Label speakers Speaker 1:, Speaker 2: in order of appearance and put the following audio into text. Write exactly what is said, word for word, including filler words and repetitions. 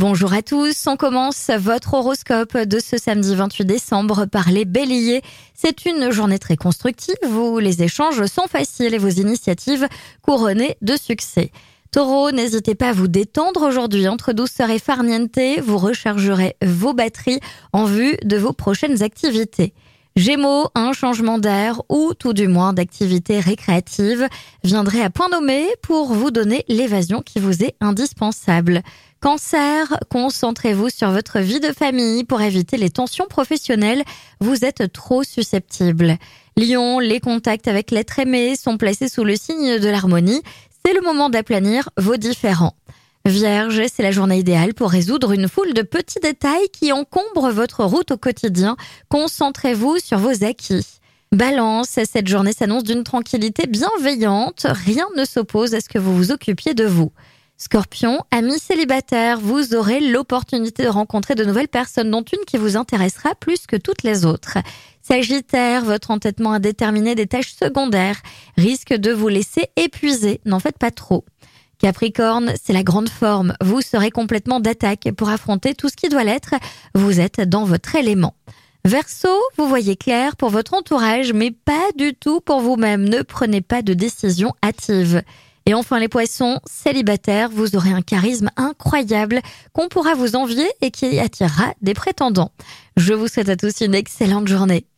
Speaker 1: Bonjour à tous, on commence votre horoscope de ce samedi vingt-huit décembre par les béliers. C'est une journée très constructive où les échanges sont faciles et vos initiatives couronnées de succès. Taureau, n'hésitez pas à vous détendre aujourd'hui entre douceur et farniente, vous rechargerez vos batteries en vue de vos prochaines activités. Gémeaux, un changement d'air ou tout du moins d'activité récréative viendrait à point nommé pour vous donner l'évasion qui vous est indispensable. Cancer, concentrez-vous sur votre vie de famille pour éviter les tensions professionnelles, vous êtes trop susceptible. Lion, les contacts avec l'être aimé sont placés sous le signe de l'harmonie, c'est le moment d'aplanir vos différends. Vierge, c'est la journée idéale pour résoudre une foule de petits détails qui encombrent votre route au quotidien. Concentrez-vous sur vos acquis. Balance, cette journée s'annonce d'une tranquillité bienveillante. Rien ne s'oppose à ce que vous vous occupiez de vous. Scorpion, amis célibataires, vous aurez l'opportunité de rencontrer de nouvelles personnes, dont une qui vous intéressera plus que toutes les autres. Sagittaire, votre entêtement à déterminer des tâches secondaires risque de vous laisser épuiser. N'en faites pas trop. Capricorne, c'est la grande forme. Vous serez complètement d'attaque pour affronter tout ce qui doit l'être. Vous êtes dans votre élément. Verseau, vous voyez clair pour votre entourage, mais pas du tout pour vous-même. Ne prenez pas de décision hâtive. Et enfin les poissons, célibataires, vous aurez un charisme incroyable qu'on pourra vous envier et qui attirera des prétendants. Je vous souhaite à tous une excellente journée.